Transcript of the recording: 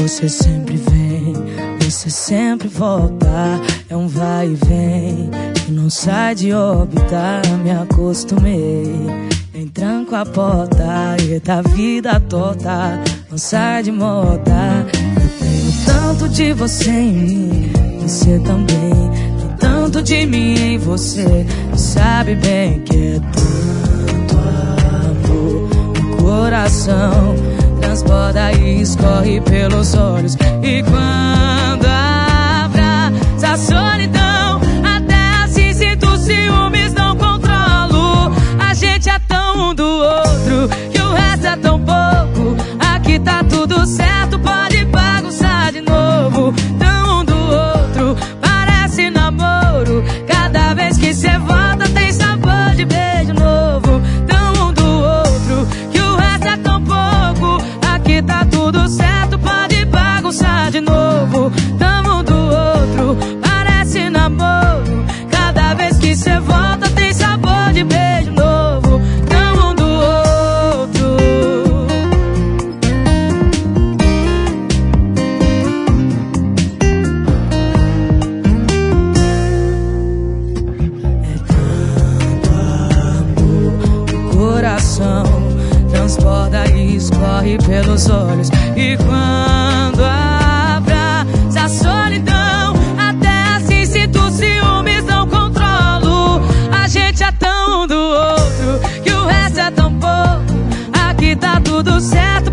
Você sempre vem, você sempre volta. É um vai e vem que não sai de órbita. Me acostumei, nem tranco a porta. E da vida torta, não sai de moda. Eu tenho tanto de você em mim, você também tem tanto de mim em você. Sabe bem que é tanto amor no coração, transborda e escorre pelos olhos. E quando abraça a solidão, até assim sinto ciúmes, não controlo. A gente é tão um do outro que o resto é tão pouco. Aqui tá tudo certo, pode bagunçar de novo. Tão um do outro, parece namoro. Cada vez que cê volta tem sabor de beijo novo. Tão um do outro que o resto é tão pouco. Aqui tá tudo certo, pode bagunçar de novo. Tamo um do outro, parece namoro. Cada vez que cê volta tem sabor de beijo novo. Tamo um do outro. É tanto amor no coração, transborda e escorre pelos olhos. E quando abraça a solidão, até assim sinto ciúmes, não controlo. A gente é tão um do outro que o resto é tão pouco. Aqui tá tudo certo,